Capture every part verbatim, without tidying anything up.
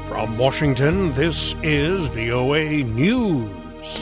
From Washington, this is V O A News.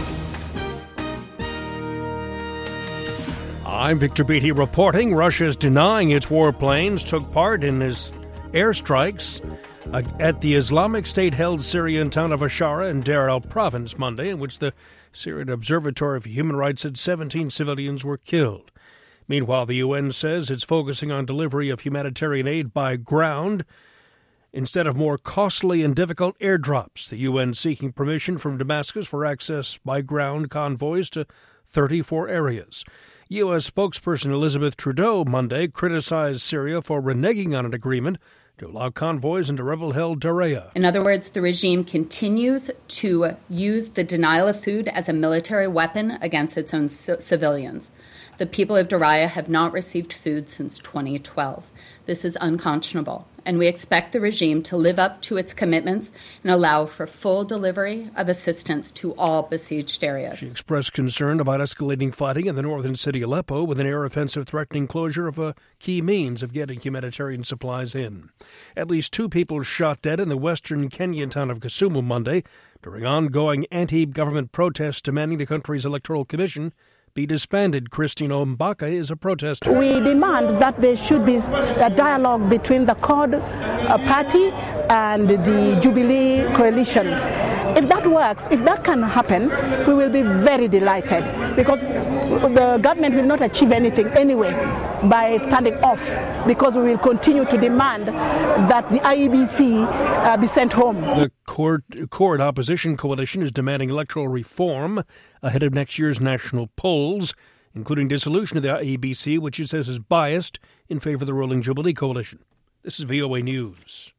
I'm Victor Beatty reporting. Russia's denying its warplanes took part in its airstrikes at the Islamic State-held Syrian town of Ashara in Deir al-Province Monday, in which the Syrian Observatory for Human Rights said seventeen civilians were killed. Meanwhile, the U N says it's focusing on delivery of humanitarian aid by ground instead of more costly and difficult airdrops. The U N seeking permission from Damascus for access by ground convoys to thirty-four areas. U S spokesperson Elizabeth Trudeau Monday criticized Syria for reneging on an agreement to allow convoys into rebel-held Daraa. In other words, the regime continues to use the denial of food as a military weapon against its own c- civilians. The people of Daraa have not received food since twenty twelve. This is unconscionable, and we expect the regime to live up to its commitments and allow for full delivery of assistance to all besieged areas. She expressed concern about escalating fighting in the northern city Aleppo, with an air offensive threatening closure of a key means of getting humanitarian supplies in. At least two people shot dead in the western Kenyan town of Kisumu Monday during ongoing anti-government protests demanding the country's electoral commission be disbanded. Christine Ombaka is a protester. We demand that there should be a dialogue between the C O D uh, party and the Jubilee coalition. If that works, if that can happen, we will be very delighted, because the government will not achieve anything anyway by standing off, because we will continue to demand that the I E B C uh, be sent home. The court, court opposition coalition is demanding electoral reform ahead of next year's national polls, including dissolution of the I E B C, which it says is biased in favor of the ruling Jubilee coalition. This is V O A News.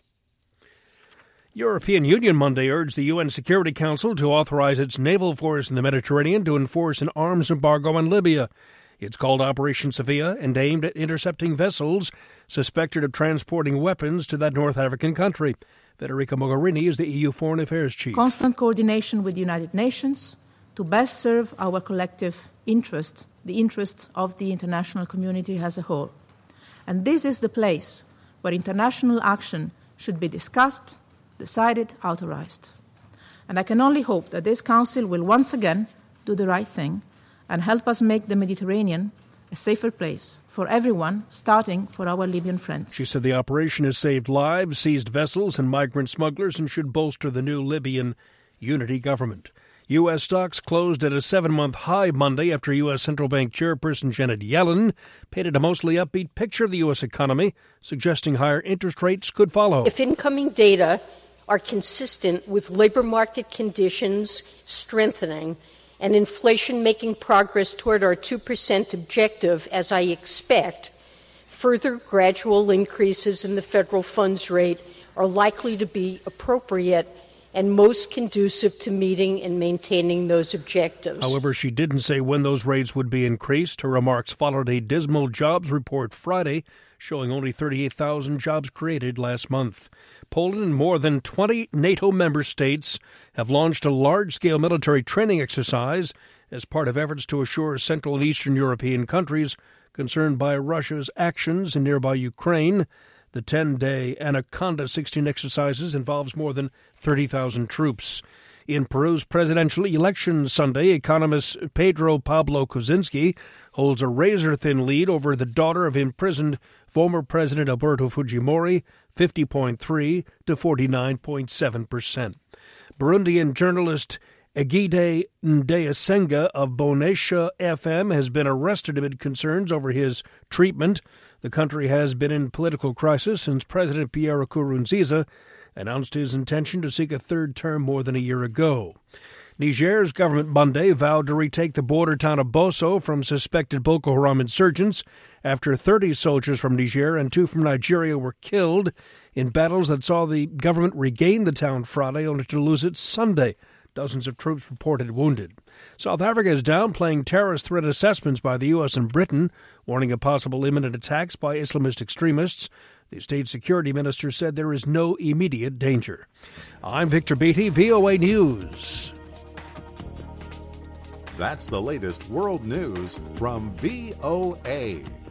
European Union Monday urged the U N Security Council to authorize its naval force in the Mediterranean to enforce an arms embargo on Libya. It's called Operation Sophia and aimed at intercepting vessels suspected of transporting weapons to that North African country. Federica Mogherini is the E U Foreign Affairs Chief. Constant coordination with the United Nations to best serve our collective interest, the interest of the international community as a whole. And this is the place where international action should be discussed, decided, authorized. And I can only hope that this Council will once again do the right thing and help us make the Mediterranean a safer place for everyone, starting for our Libyan friends. She said the operation has saved lives, seized vessels and migrant smugglers, and should bolster the new Libyan unity government. U S stocks closed at a seven-month high Monday after U S Central Bank Chairperson Janet Yellen painted a mostly upbeat picture of the U S economy, suggesting higher interest rates could follow. If incoming data are consistent with labor market conditions strengthening and inflation making progress toward our two percent objective, as I expect, further gradual increases in the federal funds rate are likely to be appropriate and most conducive to meeting and maintaining those objectives. However, she didn't say when those rates would be increased. Her remarks followed a dismal jobs report Friday, showing only thirty-eight thousand jobs created last month. Poland and more than twenty NATO member states have launched a large-scale military training exercise as part of efforts to assure Central and Eastern European countries concerned by Russia's actions in nearby Ukraine. The ten-day Anaconda sixteen exercises involves more than thirty thousand troops. In Peru's presidential election Sunday, economist Pedro Pablo Kuczynski holds a razor-thin lead over the daughter of imprisoned former President Alberto Fujimori, fifty point three to forty-nine point seven percent. Burundian journalist Egide Ndayasenga of Bonesha F M has been arrested amid concerns over his treatment. The country has been in political crisis since President Pierre Nkurunziza announced his intention to seek a third term more than a year ago. Niger's government Monday vowed to retake the border town of Boso from suspected Boko Haram insurgents after thirty soldiers from Niger and two from Nigeria were killed in battles that saw the government regain the town Friday only to lose it Sunday. Dozens of troops reported wounded. South Africa is downplaying terrorist threat assessments by the U S and Britain, warning of possible imminent attacks by Islamist extremists. The state security minister said there is no immediate danger. I'm Victor Beatty, V O A News. That's the latest world news from V O A.